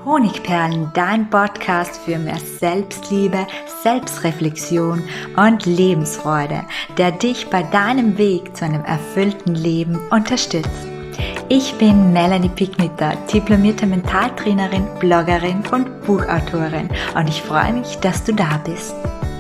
Honigperlen, dein Podcast für mehr Selbstliebe, Selbstreflexion und Lebensfreude, der dich bei deinem Weg zu einem erfüllten Leben unterstützt. Ich bin Melanie Picknitter, diplomierte Mentaltrainerin, Bloggerin und Buchautorin und ich freue mich, dass du da bist.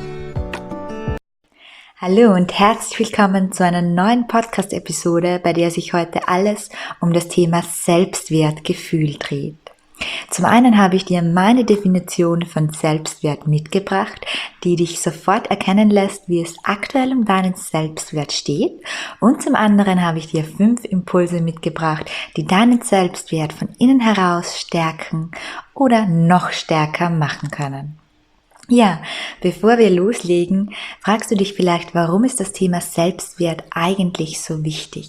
Hallo und herzlich willkommen zu einer neuen Podcast-Episode, bei der sich heute alles um das Thema Selbstwertgefühl dreht. Zum einen habe ich dir meine Definition von Selbstwert mitgebracht, die dich sofort erkennen lässt, wie es aktuell um deinen Selbstwert steht. Und zum anderen habe ich dir 5 Impulse mitgebracht, die deinen Selbstwert von innen heraus stärken oder noch stärker machen können. Ja, bevor wir loslegen, fragst du dich vielleicht, warum ist das Thema Selbstwert eigentlich so wichtig?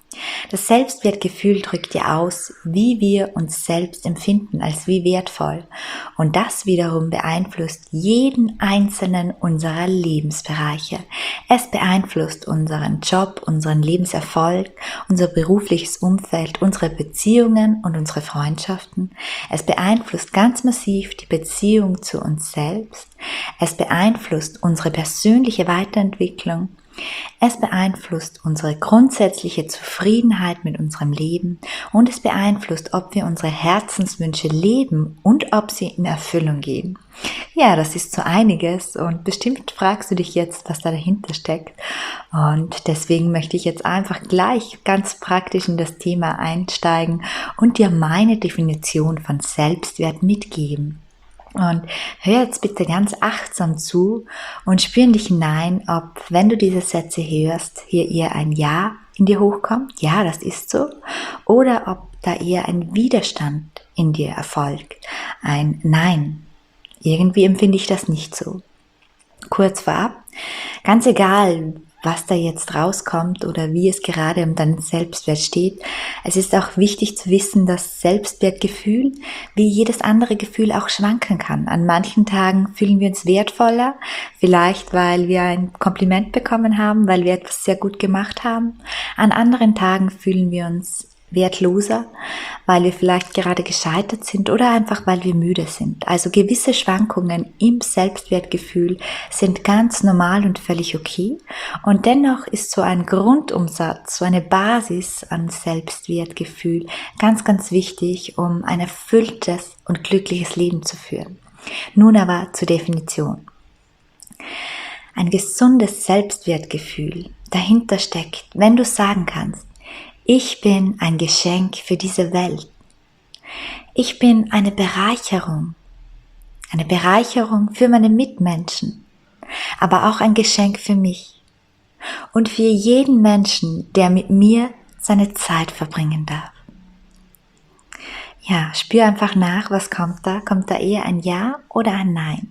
Das Selbstwertgefühl drückt ja aus, wie wir uns selbst empfinden, als wie wertvoll. Und das wiederum beeinflusst jeden einzelnen unserer Lebensbereiche. Es beeinflusst unseren Job, unseren Lebenserfolg, unser berufliches Umfeld, unsere Beziehungen und unsere Freundschaften. Es beeinflusst ganz massiv die Beziehung zu uns selbst. Es beeinflusst unsere persönliche Weiterentwicklung. Es beeinflusst unsere grundsätzliche Zufriedenheit mit unserem Leben und es beeinflusst, ob wir unsere Herzenswünsche leben und ob sie in Erfüllung gehen. Ja, das ist so einiges und bestimmt fragst du dich jetzt, was da dahinter steckt. Und deswegen möchte ich jetzt einfach gleich ganz praktisch in das Thema einsteigen und dir meine Definition von Selbstwert mitgeben. Und hör jetzt bitte ganz achtsam zu und spür in dich hinein, ob, wenn du diese Sätze hörst, hier eher ein Ja in dir hochkommt, ja, das ist so, oder ob da eher ein Widerstand in dir erfolgt, ein Nein. Irgendwie empfinde ich das nicht so. Kurz vorab, ganz egal, was da jetzt rauskommt oder wie es gerade um deinen Selbstwert steht. Es ist auch wichtig zu wissen, dass Selbstwertgefühl wie jedes andere Gefühl auch schwanken kann. An manchen Tagen fühlen wir uns wertvoller, vielleicht weil wir ein Kompliment bekommen haben, weil wir etwas sehr gut gemacht haben. An anderen Tagen fühlen wir uns wertloser, weil wir vielleicht gerade gescheitert sind oder einfach weil wir müde sind. Also gewisse Schwankungen im Selbstwertgefühl sind ganz normal und völlig okay. Und dennoch ist so ein Grundumsatz, so eine Basis an Selbstwertgefühl ganz, ganz wichtig, um ein erfülltes und glückliches Leben zu führen. Nun aber zur Definition. Ein gesundes Selbstwertgefühl dahinter steckt, wenn du sagen kannst, ich bin ein Geschenk für diese Welt. Ich bin eine Bereicherung für meine Mitmenschen, aber auch ein Geschenk für mich und für jeden Menschen, der mit mir seine Zeit verbringen darf. Ja, spür einfach nach, was kommt da? Kommt da eher ein Ja oder ein Nein?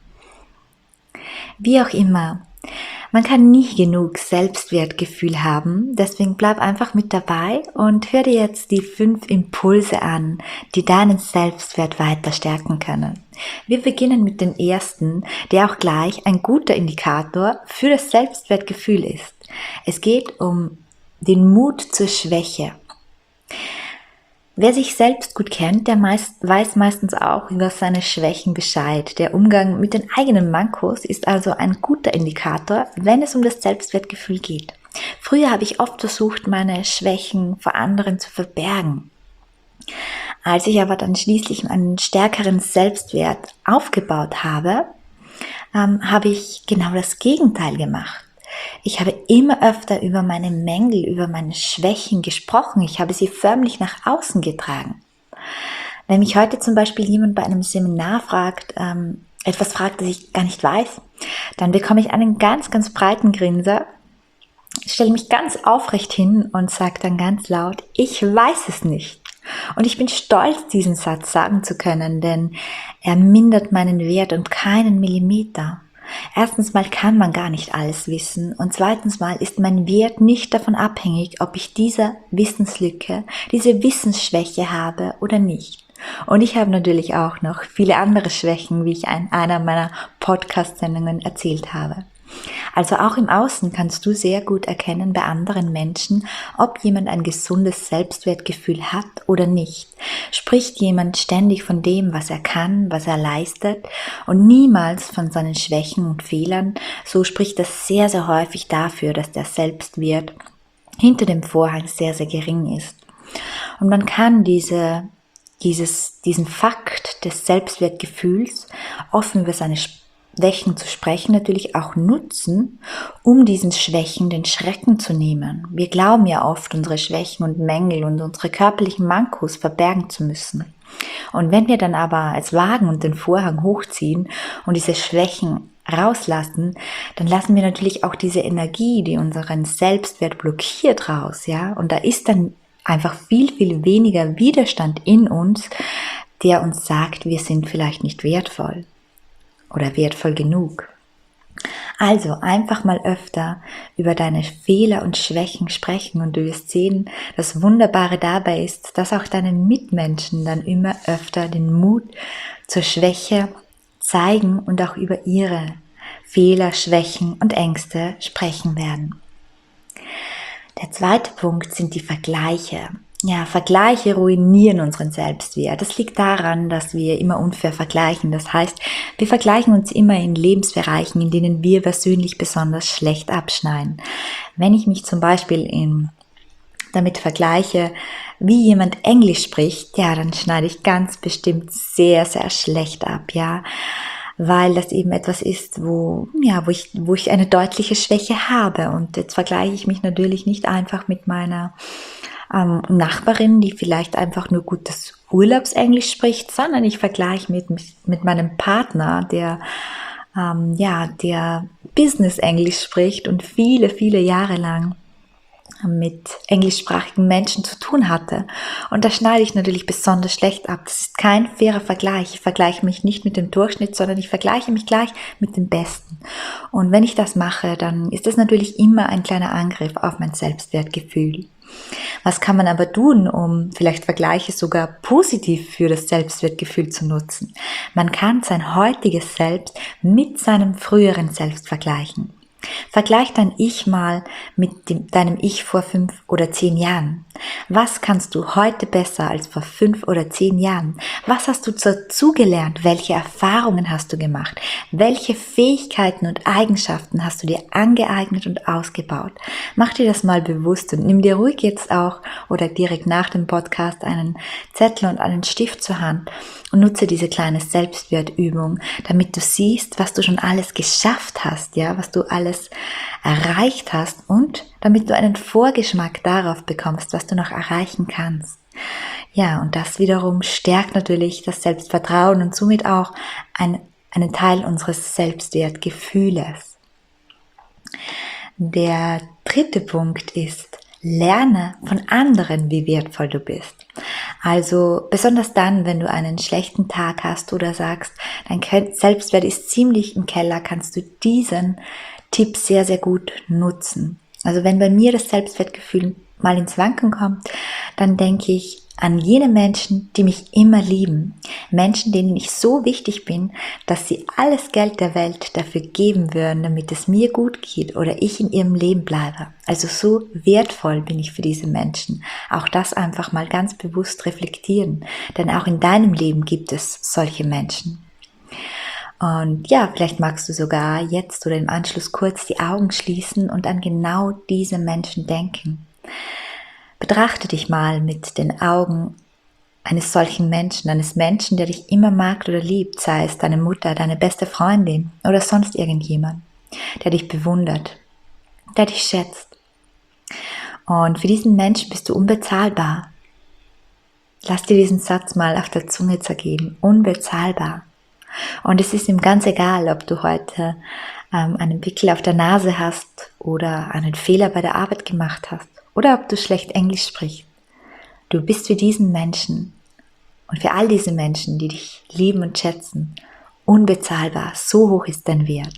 Wie auch immer. Man kann nie genug Selbstwertgefühl haben, deswegen bleib einfach mit dabei und hör dir jetzt die 5 Impulse an, die deinen Selbstwert weiter stärken können. Wir beginnen mit dem ersten, der auch gleich ein guter Indikator für das Selbstwertgefühl ist. Es geht um den Mut zur Schwäche. Wer sich selbst gut kennt, der weiß meistens auch über seine Schwächen Bescheid. Der Umgang mit den eigenen Mankos ist also ein guter Indikator, wenn es um das Selbstwertgefühl geht. Früher habe ich oft versucht, meine Schwächen vor anderen zu verbergen. Als ich aber dann schließlich einen stärkeren Selbstwert aufgebaut habe, habe ich genau das Gegenteil gemacht. Ich habe immer öfter über meine Mängel, über meine Schwächen gesprochen. Ich habe sie förmlich nach außen getragen. Wenn mich heute zum Beispiel jemand bei einem Seminar fragt, etwas fragt, das ich gar nicht weiß, dann bekomme ich einen ganz, ganz breiten Grinser, stelle mich ganz aufrecht hin und sage dann ganz laut, ich weiß es nicht. Und ich bin stolz, diesen Satz sagen zu können, denn er mindert meinen Wert um keinen Millimeter. Erstens mal kann man gar nicht alles wissen und zweitens mal ist mein Wert nicht davon abhängig, ob ich diese Wissenslücke, diese Wissensschwäche habe oder nicht. Und ich habe natürlich auch noch viele andere Schwächen, wie ich in einer meiner Podcast-Sendungen erzählt habe. Also auch im Außen kannst du sehr gut erkennen bei anderen Menschen, ob jemand ein gesundes Selbstwertgefühl hat oder nicht. Spricht jemand ständig von dem, was er kann, was er leistet und niemals von seinen Schwächen und Fehlern, so spricht das sehr, sehr häufig dafür, dass der Selbstwert hinter dem Vorhang sehr, sehr gering ist. Und man kann diesen Fakt des Selbstwertgefühls, offen über seine Schwächen zu sprechen, natürlich auch nutzen, um diesen Schwächen den Schrecken zu nehmen. Wir glauben ja oft, unsere Schwächen und Mängel und unsere körperlichen Mankos verbergen zu müssen. Und wenn wir dann aber es wagen und den Vorhang hochziehen und diese Schwächen rauslassen, dann lassen wir natürlich auch diese Energie, die unseren Selbstwert blockiert, raus, ja. Und da ist dann einfach viel, viel weniger Widerstand in uns, der uns sagt, wir sind vielleicht nicht wertvoll oder wertvoll genug. Also einfach mal öfter über deine Fehler und Schwächen sprechen und du wirst sehen, das Wunderbare dabei ist, dass auch deine Mitmenschen dann immer öfter den Mut zur Schwäche zeigen und auch über ihre Fehler, Schwächen und Ängste sprechen werden. Der zweite Punkt sind die Vergleiche. Ja, Vergleiche ruinieren unseren Selbstwert. Das liegt daran, dass wir immer unfair vergleichen. Das heißt, wir vergleichen uns immer in Lebensbereichen, in denen wir persönlich besonders schlecht abschneiden. Wenn ich mich zum Beispiel damit vergleiche, wie jemand Englisch spricht, ja, dann schneide ich ganz bestimmt sehr, sehr schlecht ab, ja. Weil das eben etwas ist, wo ich eine deutliche Schwäche habe. Und jetzt vergleiche ich mich natürlich nicht einfach mit meiner Nachbarin, die vielleicht einfach nur gutes Urlaubsenglisch spricht, sondern ich vergleiche mit meinem Partner, der Business-Englisch spricht und viele, viele Jahre lang mit englischsprachigen Menschen zu tun hatte. Und da schneide ich natürlich besonders schlecht ab. Das ist kein fairer Vergleich. Ich vergleiche mich nicht mit dem Durchschnitt, sondern ich vergleiche mich gleich mit dem Besten. Und wenn ich das mache, dann ist das natürlich immer ein kleiner Angriff auf mein Selbstwertgefühl. Was kann man aber tun, um vielleicht Vergleiche sogar positiv für das Selbstwertgefühl zu nutzen? Man kann sein heutiges Selbst mit seinem früheren Selbst vergleichen. Vergleich dein Ich mal mit deinem Ich vor 5 oder 10 Jahren. Was kannst du heute besser als vor 5 oder 10 Jahren? Was hast du dazugelernt? Welche Erfahrungen hast du gemacht? Welche Fähigkeiten und Eigenschaften hast du dir angeeignet und ausgebaut? Mach dir das mal bewusst und nimm dir ruhig jetzt auch oder direkt nach dem Podcast einen Zettel und einen Stift zur Hand und nutze diese kleine Selbstwertübung, damit du siehst, was du schon alles geschafft hast, ja, was du alles erreicht hast und damit du einen Vorgeschmack darauf bekommst, was du noch erreichen kannst. Ja, und das wiederum stärkt natürlich das Selbstvertrauen und somit auch einen Teil unseres Selbstwertgefühles. Der dritte Punkt ist, lerne von anderen, wie wertvoll du bist. Also besonders dann, wenn du einen schlechten Tag hast oder sagst, dein Selbstwert ist ziemlich im Keller, kannst du diesen Tipp sehr, sehr gut nutzen. Also wenn bei mir das Selbstwertgefühl mal ins Wanken kommt, dann denke ich an jene Menschen, die mich immer lieben. Menschen, denen ich so wichtig bin, dass sie alles Geld der Welt dafür geben würden, damit es mir gut geht oder ich in ihrem Leben bleibe. Also so wertvoll bin ich für diese Menschen. Auch das einfach mal ganz bewusst reflektieren, denn auch in deinem Leben gibt es solche Menschen. Und ja, vielleicht magst du sogar jetzt oder im Anschluss kurz die Augen schließen und an genau diese Menschen denken. Betrachte dich mal mit den Augen eines solchen Menschen, eines Menschen, der dich immer mag oder liebt, sei es deine Mutter, deine beste Freundin oder sonst irgendjemand, der dich bewundert, der dich schätzt. Und für diesen Menschen bist du unbezahlbar. Lass dir diesen Satz mal auf der Zunge zergehen, unbezahlbar. Und es ist ihm ganz egal, ob du heute einen Pickel auf der Nase hast oder einen Fehler bei der Arbeit gemacht hast oder ob du schlecht Englisch sprichst. Du bist für diesen Menschen und für all diese Menschen, die dich lieben und schätzen, unbezahlbar. So hoch ist dein Wert.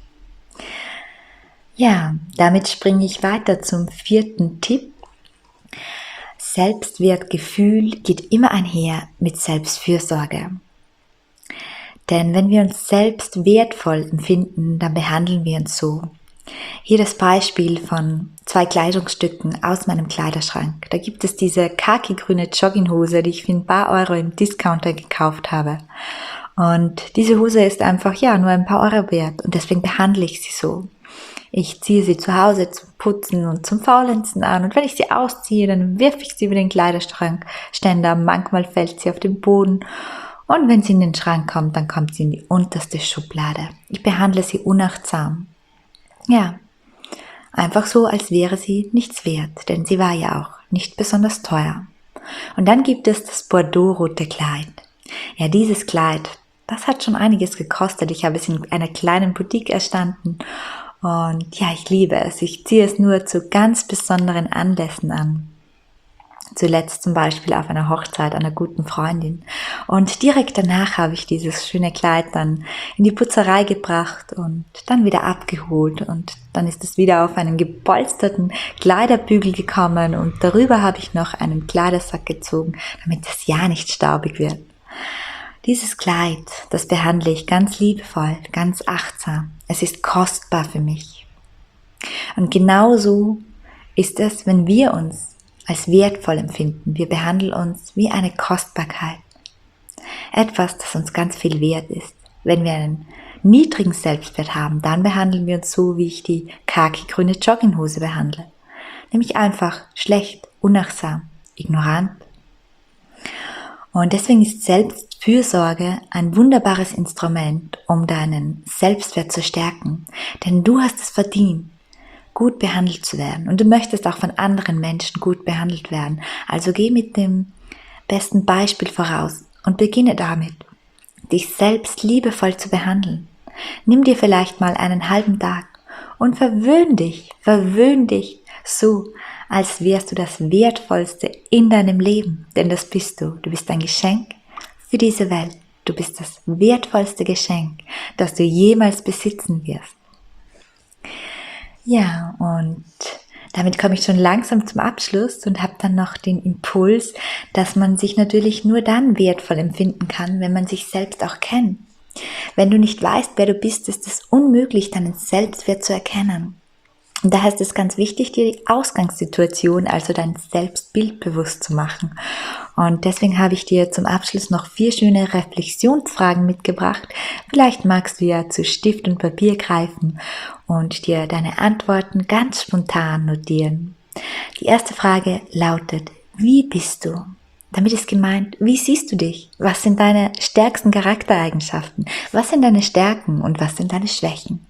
Ja, damit springe ich weiter zum 4. Tipp. Selbstwertgefühl geht immer einher mit Selbstfürsorge. Denn wenn wir uns selbst wertvoll empfinden, dann behandeln wir uns so. Hier das Beispiel von 2 Kleidungsstücken aus meinem Kleiderschrank. Da gibt es diese khaki-grüne Jogginghose, die ich für ein paar Euro im Discounter gekauft habe. Und diese Hose ist einfach, nur ein paar Euro wert und deswegen behandle ich sie so. Ich ziehe sie zu Hause zum Putzen und zum Faulenzen an und wenn ich sie ausziehe, dann wirf ich sie über den Kleiderschrankständer. Manchmal fällt sie auf den Boden und wenn sie in den Schrank kommt, dann kommt sie in die unterste Schublade. Ich behandle sie unachtsam. Ja, einfach so, als wäre sie nichts wert, denn sie war ja auch nicht besonders teuer. Und dann gibt es das bordeauxrote Kleid. Ja, dieses Kleid, das hat schon einiges gekostet. Ich habe es in einer kleinen Boutique erstanden und ja, ich liebe es. Ich ziehe es nur zu ganz besonderen Anlässen an. Zuletzt zum Beispiel auf einer Hochzeit einer guten Freundin. Und direkt danach habe ich dieses schöne Kleid dann in die Putzerei gebracht und dann wieder abgeholt. Und dann ist es wieder auf einen gepolsterten Kleiderbügel gekommen und darüber habe ich noch einen Kleidersack gezogen, damit es ja nicht staubig wird. Dieses Kleid, das behandle ich ganz liebevoll, ganz achtsam. Es ist kostbar für mich. Und genauso ist es, wenn wir uns als wertvoll empfinden. Wir behandeln uns wie eine Kostbarkeit. Etwas, das uns ganz viel wert ist. Wenn wir einen niedrigen Selbstwert haben, dann behandeln wir uns so, wie ich die khaki-grüne Jogginghose behandle. Nämlich einfach schlecht, unachtsam, ignorant. Und deswegen ist Selbstfürsorge ein wunderbares Instrument, um deinen Selbstwert zu stärken. Denn du hast es verdient, gut behandelt zu werden. Und du möchtest auch von anderen Menschen gut behandelt werden. Also geh mit dem besten Beispiel voraus und beginne damit, dich selbst liebevoll zu behandeln. Nimm dir vielleicht mal einen halben Tag und verwöhn dich so, als wärst du das Wertvollste in deinem Leben. Denn das bist du. Du bist ein Geschenk für diese Welt. Du bist das wertvollste Geschenk, das du jemals besitzen wirst. Ja, und damit komme ich schon langsam zum Abschluss und habe dann noch den Impuls, dass man sich natürlich nur dann wertvoll empfinden kann, wenn man sich selbst auch kennt. Wenn du nicht weißt, wer du bist, ist es unmöglich, deinen Selbstwert zu erkennen. Und daher ist es ganz wichtig, dir die Ausgangssituation, also dein Selbstbild bewusst zu machen. Und deswegen habe ich dir zum Abschluss noch 4 schöne Reflexionsfragen mitgebracht. Vielleicht magst du ja zu Stift und Papier greifen und dir deine Antworten ganz spontan notieren. Die erste Frage lautet: Wie bist du? Damit ist gemeint, wie siehst du dich? Was sind deine stärksten Charaktereigenschaften? Was sind deine Stärken und was sind deine Schwächen?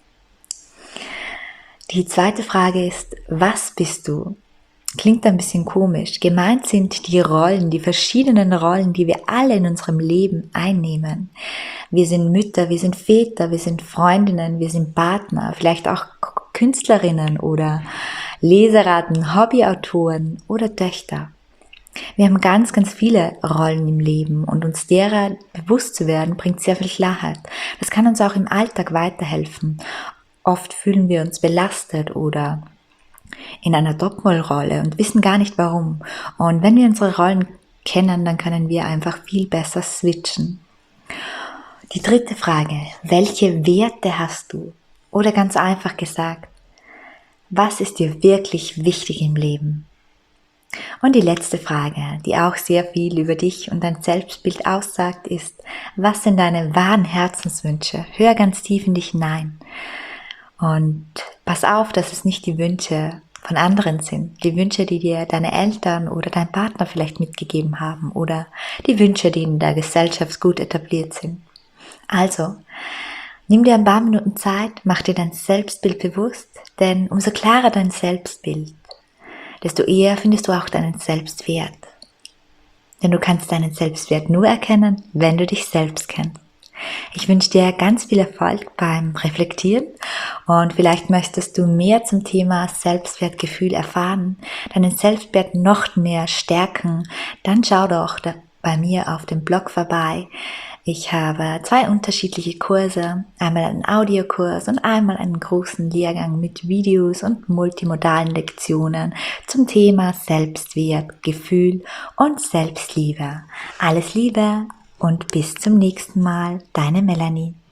Die zweite Frage ist: Was bist du? Klingt ein bisschen komisch. Gemeint sind die Rollen, die verschiedenen Rollen, die wir alle in unserem Leben einnehmen. Wir sind Mütter, wir sind Väter, wir sind Freundinnen, wir sind Partner, vielleicht auch Künstlerinnen oder Leseratten, Hobbyautoren oder Töchter. Wir haben ganz, ganz viele Rollen im Leben und uns derer bewusst zu werden, bringt sehr viel Klarheit. Das kann uns auch im Alltag weiterhelfen. Oft fühlen wir uns belastet oder in einer Doppelrolle und wissen gar nicht warum. Und wenn wir unsere Rollen kennen, dann können wir einfach viel besser switchen. Die dritte Frage: Welche Werte hast du? Oder ganz einfach gesagt, was ist dir wirklich wichtig im Leben? Und die letzte Frage, die auch sehr viel über dich und dein Selbstbild aussagt, ist: Was sind deine wahren Herzenswünsche? Hör ganz tief in dich hinein. Und pass auf, dass es nicht die Wünsche von anderen sind. Die Wünsche, die dir deine Eltern oder dein Partner vielleicht mitgegeben haben. Oder die Wünsche, die in der Gesellschaft gut etabliert sind. Also, nimm dir ein paar Minuten Zeit, mach dir dein Selbstbild bewusst. Denn umso klarer dein Selbstbild, desto eher findest du auch deinen Selbstwert. Denn du kannst deinen Selbstwert nur erkennen, wenn du dich selbst kennst. Ich wünsche dir ganz viel Erfolg beim Reflektieren und vielleicht möchtest du mehr zum Thema Selbstwertgefühl erfahren, deinen Selbstwert noch mehr stärken, dann schau doch bei mir auf dem Blog vorbei. Ich habe 2 unterschiedliche Kurse, einmal einen Audiokurs und einmal einen großen Lehrgang mit Videos und multimodalen Lektionen zum Thema Selbstwert, Gefühl und Selbstliebe. Alles Liebe und bis zum nächsten Mal, deine Melanie.